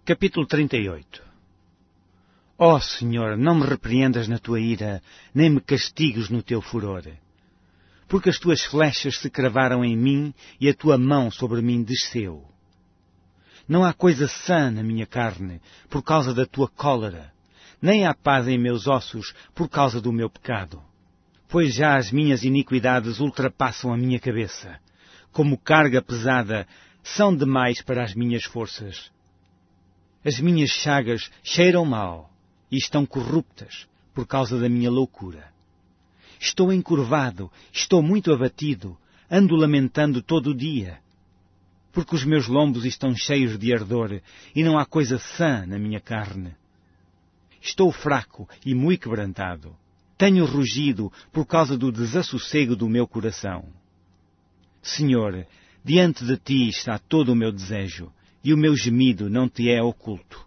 Capítulo 38. Ó Senhor, não me repreendas na tua ira, nem me castigues no teu furor. Porque as tuas flechas se cravaram em mim e a tua mão sobre mim desceu. Não há coisa sã na minha carne, por causa da tua cólera, nem há paz em meus ossos, por causa do meu pecado. Pois já as minhas iniquidades ultrapassam a minha cabeça. Como carga pesada, são demais para as minhas forças. As minhas chagas cheiram mal e estão corruptas por causa da minha loucura. Estou encurvado, estou muito abatido, ando lamentando todo o dia. Porque os meus lombos estão cheios de ardor e não há coisa sã na minha carne. Estou fraco e muito quebrantado. Tenho rugido por causa do desassossego do meu coração. Senhor, diante de ti está todo o meu desejo, e o meu gemido não te é oculto.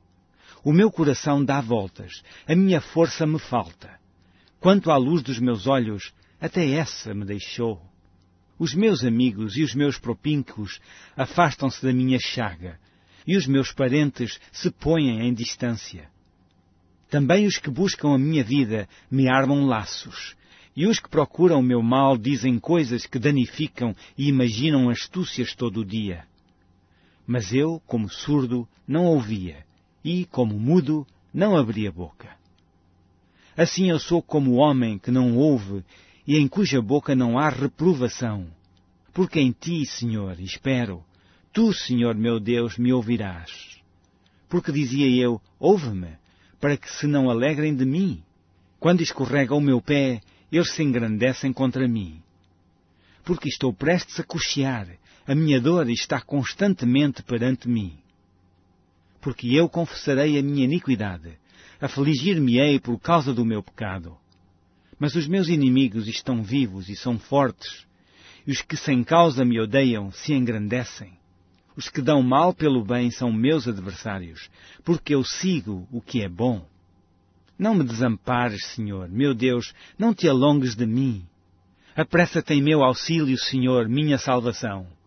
O meu coração dá voltas, a minha força me falta. Quanto à luz dos meus olhos, até essa me deixou. Os meus amigos e os meus propíncos afastam-se da minha chaga, e os meus parentes se põem em distância. Também os que buscam a minha vida me armam laços, e os que procuram o meu mal dizem coisas que danificam e imaginam astúcias todo o dia. Mas eu, como surdo, não ouvia, e, como mudo, não abria a boca. Assim eu sou como o homem que não ouve, e em cuja boca não há reprovação. Porque em ti, Senhor, espero. Tu, Senhor meu Deus, me ouvirás. Porque dizia eu, ouve-me, para que se não alegrem de mim. Quando escorrega o meu pé, eles se engrandecem contra mim. Porque estou prestes a coxear, a minha dor está constantemente perante mim. Porque eu confessarei a minha iniquidade, afligir-me-ei por causa do meu pecado. Mas os meus inimigos estão vivos e são fortes, e os que sem causa me odeiam se engrandecem. Os que dão mal pelo bem são meus adversários, porque eu sigo o que é bom. Não me desampares, Senhor, meu Deus, não te alongues de mim. Apressa-te em meu auxílio, Senhor, minha salvação.